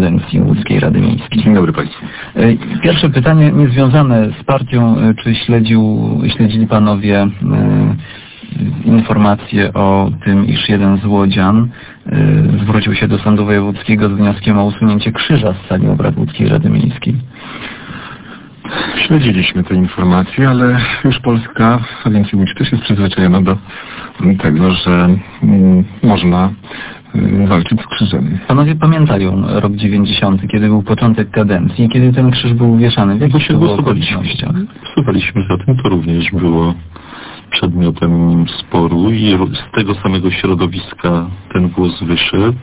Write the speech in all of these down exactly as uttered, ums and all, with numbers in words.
kadencji Łódzkiej Rady Miejskiej. Dzień dobry Państwu. Pierwsze pytanie niezwiązane z partią. Czy śledził, śledzili Panowie informacje o tym, iż jeden z łodzian zwrócił się do Sądu Wojewódzkiego z wnioskiem o usunięcie krzyża z sali obrad Łódzkiej Rady Miejskiej? Śledziliśmy te informacje, ale już Polska, a więc Łódź też jest przyzwyczajona do tego, że mm, można y, walczyć z krzyżem. Panowie pamiętają rok dziewięćdziesiąty, kiedy był początek kadencji, kiedy ten krzyż był wieszany? W jakich się głosowaliśmy. Głosowaliśmy za tym, to również było przedmiotem sporu i z tego samego środowiska ten głos wyszedł.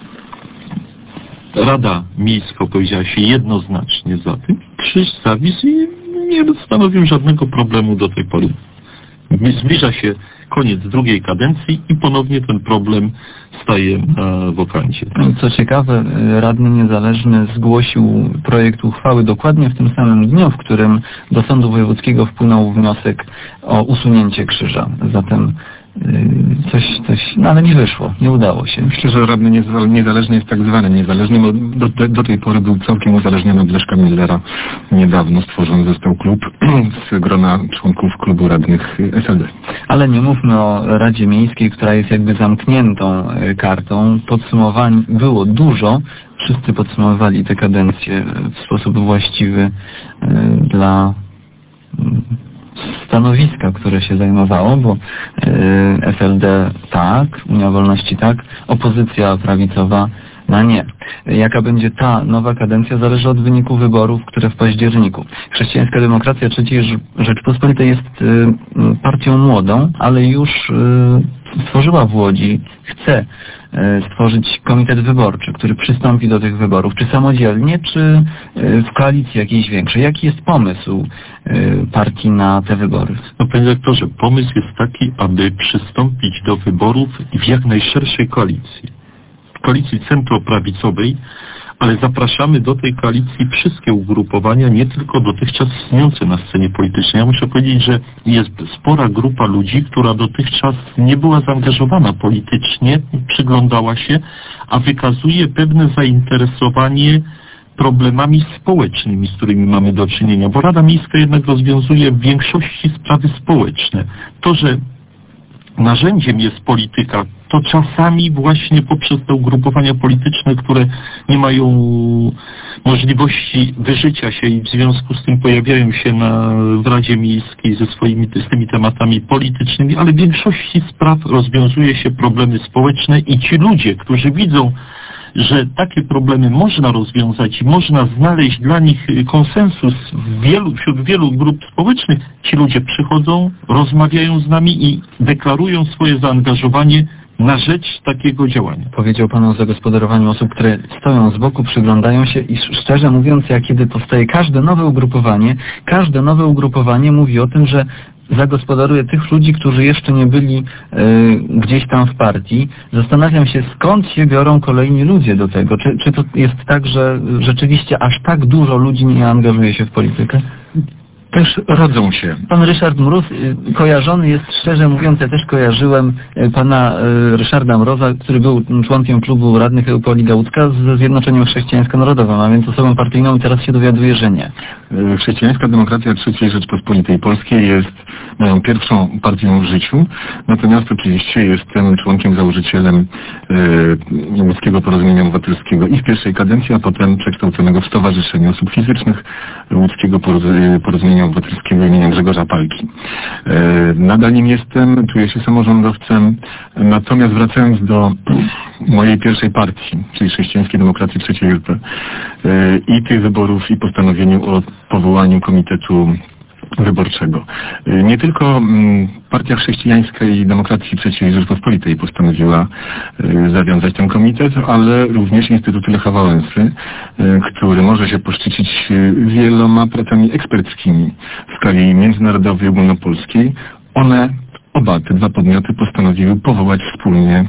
Rada Miejska opowiedziała się jednoznacznie za tym. Krzyż zawisł i nie stanowił żadnego problemu do tej pory. Zbliża się koniec drugiej kadencji i ponownie ten problem staje na wokandzie. Co ciekawe, radny niezależny zgłosił projekt uchwały dokładnie w tym samym dniu, w którym do Sądu Wojewódzkiego wpłynął wniosek o usunięcie krzyża. Zatem coś, coś, no ale nie wyszło, nie udało się. Myślę, że radny niezależny jest tak zwany niezależny, bo do, do, do tej pory był całkiem uzależniony od Leszka Millera. Niedawno stworzony został klub z grona członków klubu radnych S L D. Ale nie mówmy o Radzie Miejskiej, która jest jakby zamkniętą kartą. Podsumowań było dużo. Wszyscy podsumowywali tę kadencję w sposób właściwy dla stanowiska, które się zajmowało, bo S L D tak, Unia Wolności tak, opozycja prawicowa no nie. Jaka będzie ta nowa kadencja, zależy od wyniku wyborów, które w październiku. Chrześcijańska Demokracja trzeciej Rzeczpospolitej jest partią młodą, ale już stworzyła w Łodzi, chce stworzyć komitet wyborczy, który przystąpi do tych wyborów, czy samodzielnie, czy w koalicji jakiejś większej. Jaki jest pomysł partii na te wybory? No panie doktorze, pomysł jest taki, aby przystąpić do wyborów w jak najszerszej koalicji. Koalicji centroprawicowej, ale zapraszamy do tej koalicji wszystkie ugrupowania, nie tylko dotychczas istniejące na scenie politycznej. Ja muszę powiedzieć, że jest spora grupa ludzi, która dotychczas nie była zaangażowana politycznie, przyglądała się, a wykazuje pewne zainteresowanie problemami społecznymi, z którymi mamy do czynienia, bo Rada Miejska jednak rozwiązuje w większości sprawy społeczne. To, że narzędziem jest polityka, to czasami właśnie poprzez te ugrupowania polityczne, które nie mają możliwości wyżycia się i w związku z tym pojawiają się na, w Radzie Miejskiej ze swoimi z tymi tematami politycznymi, ale w większości spraw rozwiązuje się problemy społeczne i ci ludzie, którzy widzą, że takie problemy można rozwiązać i można znaleźć dla nich konsensus w wielu, wśród wielu grup społecznych, ci ludzie przychodzą, rozmawiają z nami i deklarują swoje zaangażowanie na rzecz takiego działania. Powiedział Pan o zagospodarowaniu osób, które stoją z boku, przyglądają się i szczerze mówiąc, jak kiedy powstaje każde nowe ugrupowanie, każde nowe ugrupowanie mówi o tym, że zagospodaruje tych ludzi, którzy jeszcze nie byli y, gdzieś tam w partii. Zastanawiam się, skąd się biorą kolejni ludzie do tego. Czy, czy to jest tak, że rzeczywiście aż tak dużo ludzi nie angażuje się w politykę? Też rodzą się. Pan Ryszard Mróz y, kojarzony jest, szczerze mówiąc, ja też kojarzyłem y, pana y, Ryszarda Mroza, który był członkiem klubu radnych Eupoliga Łódzka ze Zjednoczeniem Chrześcijańsko-Narodowym, a więc osobą partyjną i teraz się dowiaduje, że nie. Chrześcijańska Demokracja trzeciej Rzeczpospolitej Polskiej jest moją pierwszą partią w życiu, natomiast oczywiście jestem członkiem, założycielem y, Łódzkiego Porozumienia Obywatelskiego i w pierwszej kadencji, a potem przekształconego w Stowarzyszenie Osób Fizycznych Łódzkiego Porozumienia Obywatelskiego imienia Grzegorza Palki. E, nadal nim jestem, czuję się samorządowcem, natomiast wracając do mojej pierwszej partii, czyli Chrześcijańskiej Demokracji trzeciej R P e, i tych wyborów i postanowieniu o powołaniu komitetu wyborczego. E, nie tylko m, Partia Chrześcijańska i Demokracji trzeciej Rzeczpospolitej postanowiła e, zawiązać ten komitet, ale również Instytut Lecha Wałęsy, e, który może się poszczycić wieloma pracami eksperckimi w skali międzynarodowej, ogólnopolskiej. One, oba te dwa podmioty postanowiły powołać wspólnie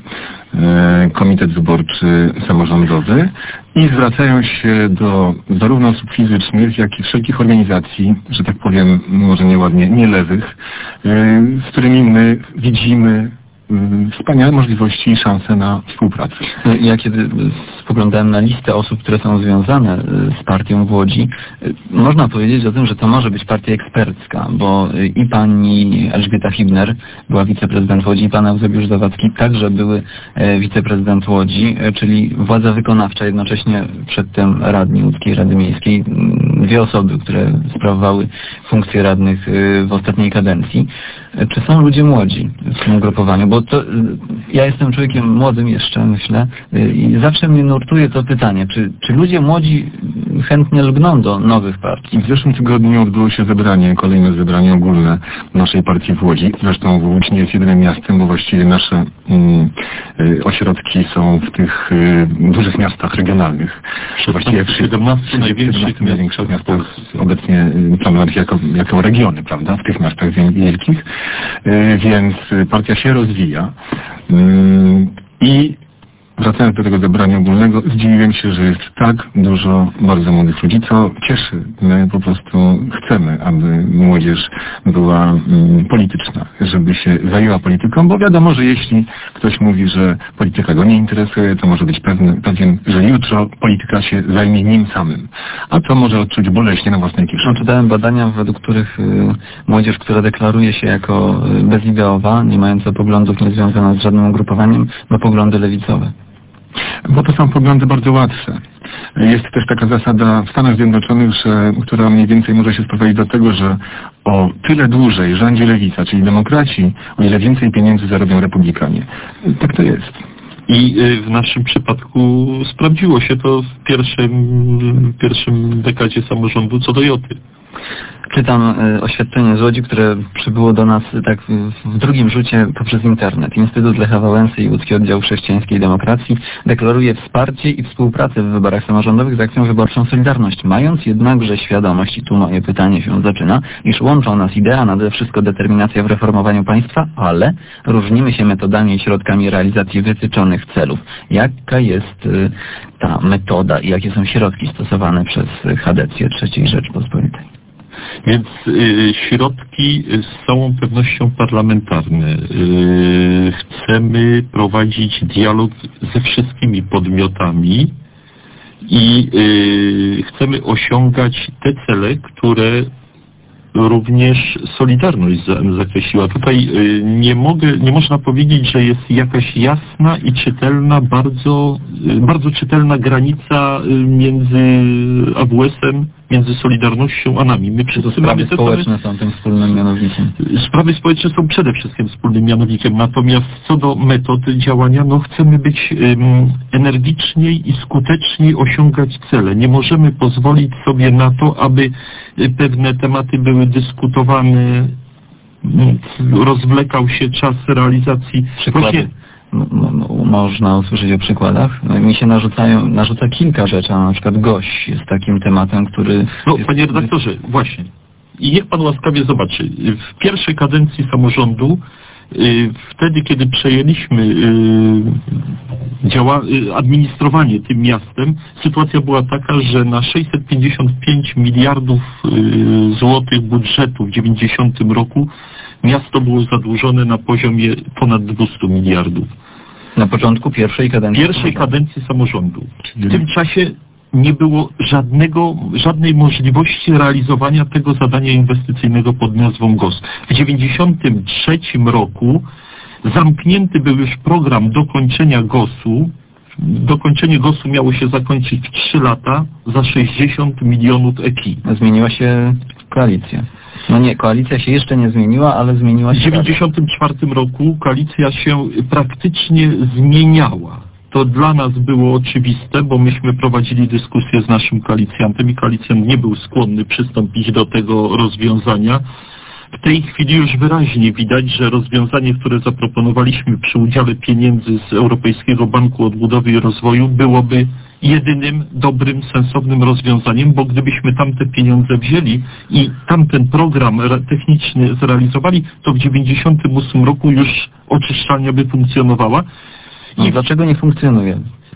e, komitet wyborczy samorządowy i zwracają się do zarówno osób fizycznych, jak i wszelkich organizacji, że tak powiem, może nieładnie, nielewych, e, z którymi my widzimy wspaniałe możliwości i szanse na współpracę. Ja kiedy spoglądałem na listę osób, które są związane z partią w Łodzi, można powiedzieć o tym, że to może być partia ekspercka, bo i pani Elżbieta Hibner była wiceprezydent Łodzi, i pan Eusebiusz Zawadzki także były wiceprezydent Łodzi, czyli władza wykonawcza, jednocześnie przedtem radni Łódzkiej Rady Miejskiej, dwie osoby, które sprawowały funkcje radnych w ostatniej kadencji. Czy są ludzie młodzi w tym ugrupowaniu? Bo to, ja jestem człowiekiem młodym jeszcze, myślę, i zawsze mnie nurtuje to pytanie, czy, czy ludzie młodzi chętnie lgną do nowych partii? W zeszłym tygodniu odbyło się zebranie, kolejne zebranie ogólne naszej partii w Łodzi. Zresztą Łódź nie jest jedynym miastem, bo właściwie nasze mm, y, ośrodki są w tych y, dużych miastach regionalnych. Właściwie w siedemnastu największych największych miastach obecnie planowanych jako, jako regiony, prawda, w tych miastach wielkich. Y, więc partia się rozwija. Y, I wracając do tego zebrania ogólnego, zdziwiłem się, że jest tak dużo bardzo młodych ludzi, co cieszy. My po prostu chcemy, aby młodzież była mm, polityczna, żeby się zajęła polityką, bo wiadomo, że jeśli ktoś mówi, że polityka go nie interesuje, to może być pewny, pewien, że jutro polityka się zajmie nim samym. A to może odczuć boleśnie na własnej kieszeni. No, czytałem badania, według których y, młodzież, która deklaruje się jako y, bezideowa, nie mająca poglądów, nie związana z żadnym ugrupowaniem, ma poglądy lewicowe. Bo to są poglądy bardzo łatwe. Jest też taka zasada w Stanach Zjednoczonych, że, która mniej więcej może się sprowadzić do tego, że o tyle dłużej rządzi lewica, czyli demokraci, o ile więcej pieniędzy zarobią republikanie. Tak to jest. I w naszym przypadku sprawdziło się to w pierwszym, w pierwszym dekadzie samorządu co do Joty. Czytam y, oświadczenie z Łodzi, które przybyło do nas y, tak w, w drugim rzucie poprzez internet. Instytut Lecha Wałęsy i Łódzki Oddział Chrześcijańskiej Demokracji deklaruje wsparcie i współpracę w wyborach samorządowych z akcją wyborczą Solidarność, mając jednakże świadomość, i tu moje pytanie się zaczyna, iż łączą nas idea, nade wszystko determinacja w reformowaniu państwa, ale różnimy się metodami i środkami realizacji wytyczonych celów. Jaka jest y, ta metoda i jakie są środki stosowane przez chadecję trzeciej Rzeczpospolitej? Więc y, środki z całą pewnością parlamentarne. Y, chcemy prowadzić dialog ze wszystkimi podmiotami i y, chcemy osiągać te cele, które również Solidarność zakreśliła. Tutaj y, nie mogę, nie można powiedzieć, że jest jakaś jasna i czytelna, bardzo, y, bardzo czytelna granica y, między A W S-em, między Solidarnością a nami. My Czy to sprawy społeczne są tym wspólnym mianownikiem? Sprawy społeczne są przede wszystkim wspólnym mianownikiem, natomiast co do metod działania, no chcemy być um, energiczniej i skuteczniej osiągać cele. Nie możemy pozwolić sobie na to, aby pewne tematy były dyskutowane, rozwlekał się czas realizacji. Przykłady. No, no, można usłyszeć o przykładach. No, mi się narzucają, narzuca kilka rzeczy, a na przykład gość jest takim tematem, który... No, jest... panie redaktorze, właśnie. I niech pan łaskawie zobaczy. W pierwszej kadencji samorządu, y, wtedy kiedy przejęliśmy y, działa, y, administrowanie tym miastem, sytuacja była taka, że na sześćset pięćdziesiąt pięć miliardów y, złotych budżetu w dziewięćdziesiątym roku miasto było zadłużone na poziomie ponad dwieście miliardów. Na początku pierwszej kadencji Pierwszej kadencji samorządu. W tym czasie nie było żadnego, żadnej możliwości realizowania tego zadania inwestycyjnego pod nazwą G O S. W dziewięćdziesiątym trzecim roku zamknięty był już program dokończenia G O S-u. Dokończenie G O S-u miało się zakończyć w trzy lata za sześćdziesiąt milionów E K I. Zmieniła się koalicja. No nie, koalicja się jeszcze nie zmieniła, ale zmieniła się... W dziewięćdziesiątym czwartym roku koalicja się praktycznie zmieniała. To dla nas było oczywiste, bo myśmy prowadzili dyskusję z naszym koalicjantem i koalicjant nie był skłonny przystąpić do tego rozwiązania. W tej chwili już wyraźnie widać, że rozwiązanie, które zaproponowaliśmy przy udziale pieniędzy z Europejskiego Banku Odbudowy i Rozwoju byłoby jedynym dobrym, sensownym rozwiązaniem, bo gdybyśmy tamte pieniądze wzięli i tamten program techniczny zrealizowali, to w dziewięćdziesiątym ósmym roku już oczyszczalnia by funkcjonowała. No, I dlaczego nie funkcjonuje?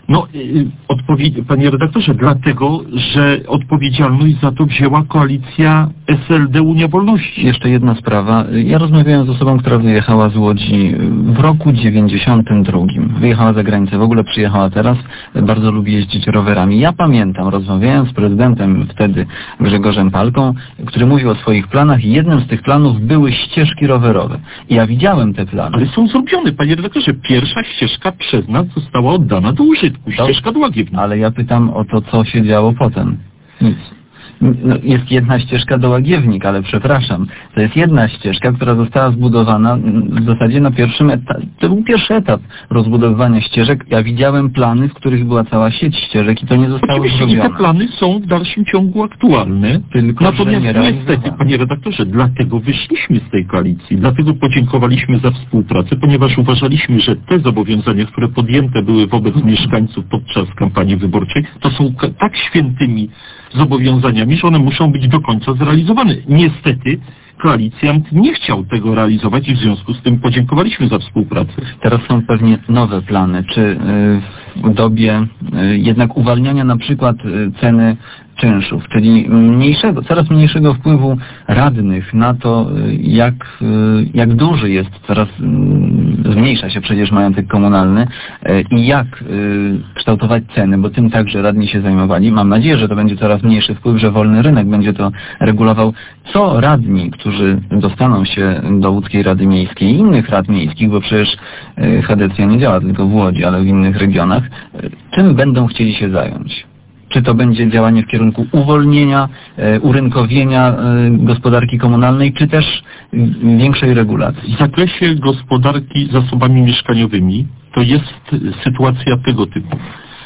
No, yy, odpowie- panie redaktorze, dlatego, że odpowiedzialność za to wzięła koalicja S L D Unia Wolności. Jeszcze jedna sprawa. Ja rozmawiałem z osobą, która wyjechała z Łodzi w roku dziewięćdziesiątym drugim. Wyjechała za granicę, w ogóle przyjechała teraz. Bardzo lubi jeździć rowerami. Ja pamiętam, rozmawiałem z prezydentem wtedy Grzegorzem Palką, który mówił o swoich planach i jednym z tych planów były ścieżki rowerowe. I ja widziałem te plany. Ale są zrobione, panie redaktorze. Pierwsza ścieżka przez nas została oddana do użytku. Ścieżka do Łagiewna. Ale ja pytam o to, co się działo potem. Nic. No, jest jedna ścieżka do Łagiewnik, ale przepraszam, to jest jedna ścieżka, która została zbudowana w zasadzie na pierwszym etapie. To był pierwszy etap rozbudowywania ścieżek. Ja widziałem plany, w których była cała sieć ścieżek i to nie zostało Oczywiście zrobione. i te plany są w dalszym ciągu aktualne. Tylko, Natomiast że nie niestety, panie redaktorze, dlatego wyszliśmy z tej koalicji, dlatego podziękowaliśmy za współpracę, ponieważ uważaliśmy, że te zobowiązania, które podjęte były wobec mieszkańców podczas kampanii wyborczej, to są k- tak świętymi zobowiązaniami, że one muszą być do końca zrealizowane. Niestety koalicjant nie chciał tego realizować i w związku z tym podziękowaliśmy za współpracę. Teraz są pewnie nowe plany. Czy y, w dobie y, jednak uwalniania na przykład y, ceny czynszów, czyli mniejszego, coraz mniejszego wpływu radnych na to, y, jak, y, jak duży jest, coraz y, zmniejsza się przecież majątek komunalny y, i jak y, kształtować ceny, bo tym także radni się zajmowali. Mam nadzieję, że to będzie coraz mniejszy wpływ, że wolny rynek będzie to regulował. Co radni, którzy dostaną się do Łódzkiej Rady Miejskiej i innych rad miejskich, bo przecież y, Hadecja nie działa tylko w Łodzi, ale w innych regionach, y, czym będą chcieli się zająć? Czy to będzie działanie w kierunku uwolnienia, e, urynkowienia e, gospodarki komunalnej, czy też e, większej regulacji? W zakresie gospodarki zasobami mieszkaniowymi to jest sytuacja tego typu,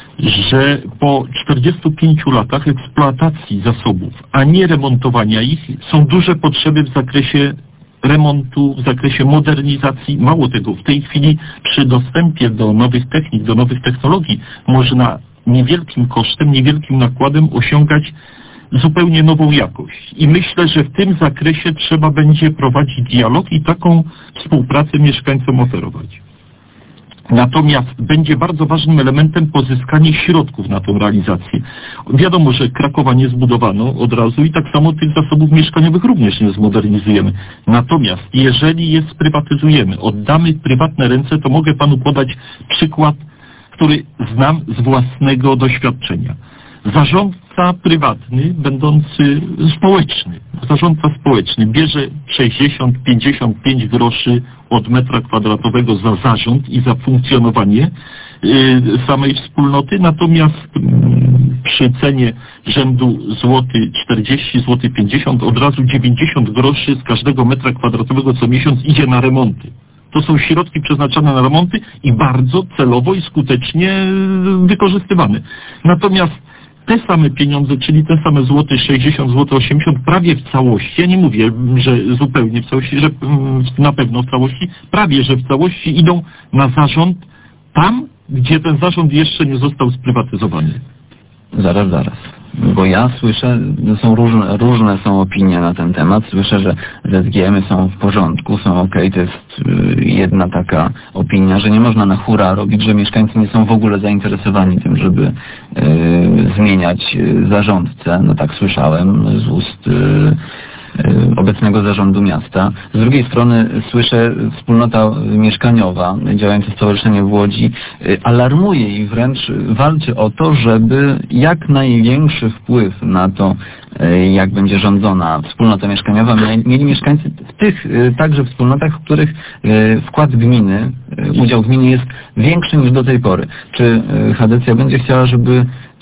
że po czterdziestu pięciu latach eksploatacji zasobów, a nie remontowania ich, są duże potrzeby w zakresie remontu, w zakresie modernizacji. Mało tego, w tej chwili przy dostępie do nowych technik, do nowych technologii można niewielkim kosztem, niewielkim nakładem osiągać zupełnie nową jakość. I myślę, że w tym zakresie trzeba będzie prowadzić dialog i taką współpracę mieszkańcom oferować. Natomiast będzie bardzo ważnym elementem pozyskanie środków na tą realizację. Wiadomo, że Krakowa nie zbudowano od razu i tak samo tych zasobów mieszkaniowych również nie zmodernizujemy. Natomiast jeżeli je sprywatyzujemy, oddamy w prywatne ręce, to mogę panu podać przykład, który znam z własnego doświadczenia. Zarządca prywatny, będący społeczny, zarządca społeczny bierze sześćdziesiąt do pięćdziesięciu pięciu groszy od metra kwadratowego za zarząd i za funkcjonowanie y, samej wspólnoty, natomiast y, przy cenie rzędu złoty czterdzieści, złoty pięćdziesiąt od razu dziewięćdziesiąt groszy z każdego metra kwadratowego co miesiąc idzie na remonty. To są środki przeznaczone na remonty i bardzo celowo i skutecznie wykorzystywane. Natomiast te same pieniądze, czyli te same złoty sześćdziesiąt, złoty osiemdziesiąt, prawie w całości, ja nie mówię, że zupełnie w całości, że na pewno w całości, prawie że w całości idą na zarząd tam, gdzie ten zarząd jeszcze nie został sprywatyzowany. Zaraz, zaraz. Bo ja słyszę, są różne, różne są opinie na ten temat. Słyszę, że Z G M-y są w porządku, są ok. To jest y, jedna taka opinia, że nie można na hura robić, że mieszkańcy nie są w ogóle zainteresowani tym, żeby y, zmieniać y, zarządcę. No tak słyszałem z ust y, obecnego zarządu miasta. Z drugiej strony słyszę, wspólnota mieszkaniowa, działające stowarzyszenie w Łodzi, alarmuje i wręcz walczy o to, żeby jak największy wpływ na to, jak będzie rządzona wspólnota mieszkaniowa, mieli mieszkańcy w tych także wspólnotach, w których wkład gminy, udział gminy jest większy niż do tej pory. Czy Hadecja będzie chciała, żeby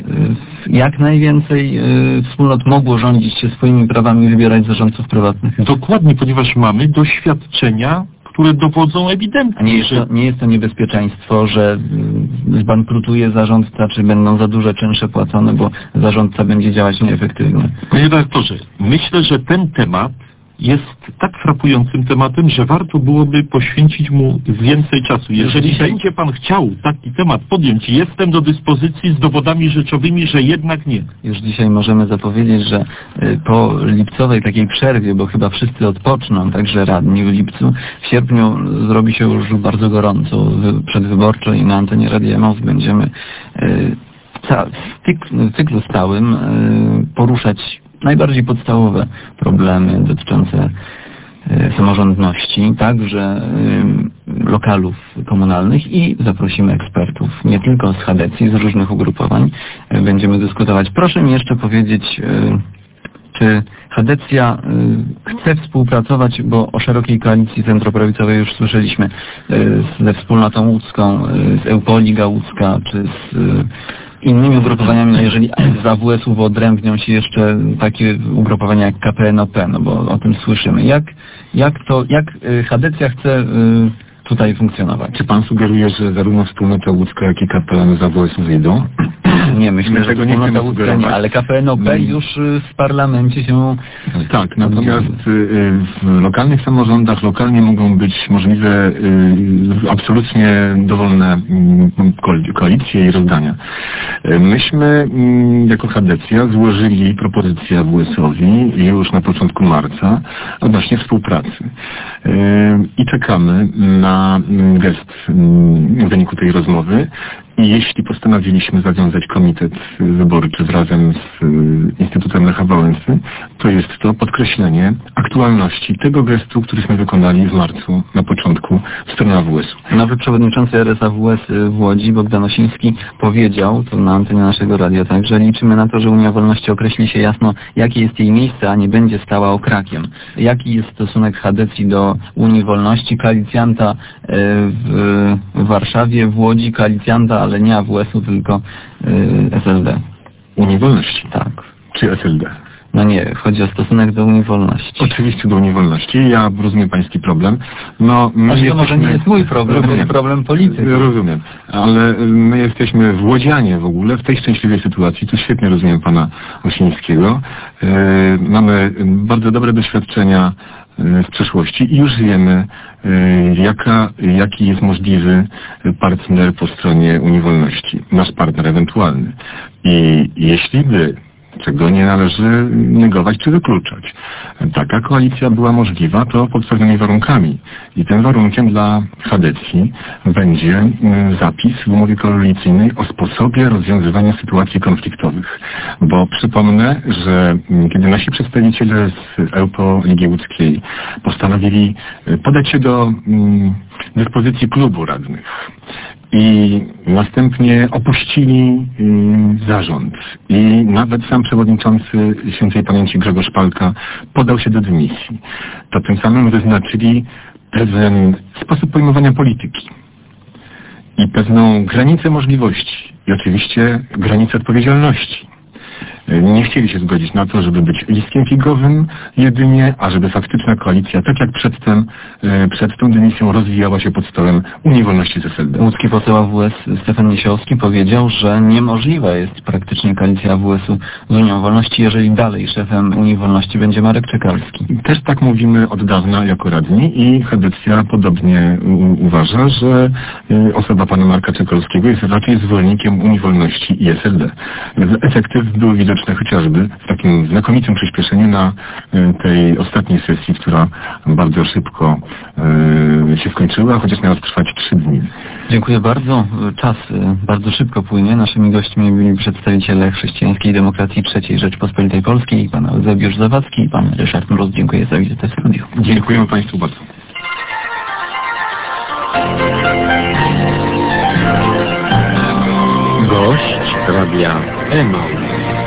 jak najwięcej wspólnot mogło rządzić się swoimi prawami i wybierać zarządców prywatnych? Dokładnie, ponieważ mamy doświadczenia, które dowodzą ewidentnie. A nie jest, to, nie jest to niebezpieczeństwo, że zbankrutuje zarządca, czy będą za duże czynsze płacone, bo zarządca będzie działać nieefektywnie? Panie redaktorze, myślę, że ten temat jest tak frapującym tematem, że warto byłoby poświęcić mu więcej czasu. Jeżeli Dzisiaj- będzie pan chciał taki temat podjąć, jestem do dyspozycji z dowodami rzeczowymi, że jednak nie. Już dzisiaj możemy zapowiedzieć, że y, po lipcowej takiej przerwie, bo chyba wszyscy odpoczną, także radni w lipcu, w sierpniu zrobi się już bardzo gorąco wy, przedwyborczo i na antenie Radia Moc będziemy y, ca, w, tyk, w cyklu stałym y, poruszać najbardziej podstawowe problemy dotyczące y, samorządności, także y, lokalów komunalnych i zaprosimy ekspertów, nie tylko z Hadecji, z różnych ugrupowań y, będziemy dyskutować. Proszę mi jeszcze powiedzieć, y, czy Hadecja y, chce współpracować, bo o szerokiej koalicji centroprawicowej już słyszeliśmy, y, ze Wspólnotą Łódzką, y, z Eupoliga Łódzka, czy z y, innymi ugrupowaniami, no jeżeli z A W S-u odrębnią się jeszcze takie ugrupowania jak K P N O P, no bo o tym słyszymy. Jak, jak to, jak y, Hadecja chce y, tutaj funkcjonować? Czy pan sugeruje, że zarówno Wspólnota Łódzka, jak i K P N z A W S-u wyjdą? Nie, myślę, My że tego nie Wspólnota chcemy Łódzka nie, sugerować. ale K P N O P Mm. już y, w parlamencie się... Tak, natomiast y, w lokalnych samorządach lokalnie mogą być możliwe y, absolutnie dowolne y, koal- koalicje i rozdania. Y, Myśmy y, jako Hadecja złożyli propozycję A W S-owi już na początku marca odnośnie współpracy. Y, I czekamy na y, gest y, w wyniku tej rozmowy. I jeśli postanowiliśmy zawiązać komitet wyborczy razem z y, Instytutem Lecha Wałęsy, to jest to podkreślenie aktualności tego gestu, któryśmy wykonali w marcu na początku w stronę A W S-u. Nowy przewodniczący R S A W S w Łodzi, Bogdan Osiński, powiedział, to na antenie naszego radia także, liczymy na to, że Unia Wolności określi się jasno, jakie jest jej miejsce, a nie będzie stała okrakiem. Jaki jest stosunek Hadecji do Unii Wolności, koalicjanta e, w, w Warszawie, w Łodzi, koalicjanta, ale nie A W S-u, tylko e, S L D. Unii Wolności, Tak. czy S L D? No nie, chodzi o stosunek do Unii Wolności. Oczywiście do Unii Wolności. Ja rozumiem pański problem. No, my Znaczy, to może jesteśmy- nie jest mój problem, to jest problem polityki. Rozumiem, ale my jesteśmy w Łodzianie w ogóle, w tej szczęśliwej sytuacji. Tu świetnie rozumiem pana Osińskiego. E, mamy bardzo dobre doświadczenia e, z przeszłości i już wiemy, e, jaka, jaki jest możliwy partner po stronie Unii Wolności. Nasz partner ewentualny. I jeśli by, czego nie należy negować czy wykluczać, taka koalicja była możliwa, to pod pewnymi warunkami. I tym warunkiem dla Hadecji będzie mm, zapis w umowie koalicyjnej o sposobie rozwiązywania sytuacji konfliktowych. Bo przypomnę, że mm, kiedy nasi przedstawiciele z Eupo Ligi Łódzkiej postanowili y, podać się do mm, dyspozycji klubu radnych, i następnie opuścili y, zarząd. I nawet sam przewodniczący świętej pamięci Grzegorz Palka podał się do dymisji. To tym samym wyznaczyli pewien sposób pojmowania polityki i pewną granicę możliwości i oczywiście granicę odpowiedzialności. Nie chcieli się zgodzić na to, żeby być listkiem figowym jedynie, a żeby faktyczna koalicja, tak jak przedtem, e, przed tą dymisją rozwijała się pod stołem Unii Wolności z S L D. Łódzki poseł A W S Stefan Niesiołowski powiedział, że niemożliwa jest praktycznie koalicja A W S-u z Unią Wolności, jeżeli dalej szefem Unii Wolności będzie Marek Czekalski. Też tak mówimy od dawna jako radni i Hadecja podobnie u- uważa, że y, osoba pana Marka Czekalskiego jest raczej zwolennikiem Unii Wolności i S L D. Efekty były widoczne chociażby w takim znakomitym przyspieszeniu na y, tej ostatniej sesji, która bardzo szybko y, się skończyła, chociaż miała trwać trzy dni. Dziękuję bardzo. Czas y, bardzo szybko płynie. Naszymi gośćmi byli przedstawiciele chrześcijańskiej demokracji trzeciej Rzeczpospolitej Polskiej, pan Eusebiusz Zawadzki i pan Ryszard Mróz. Dziękuję za wizytę w studiu. Dziękujemy państwu bardzo. Gość Radia Emaus.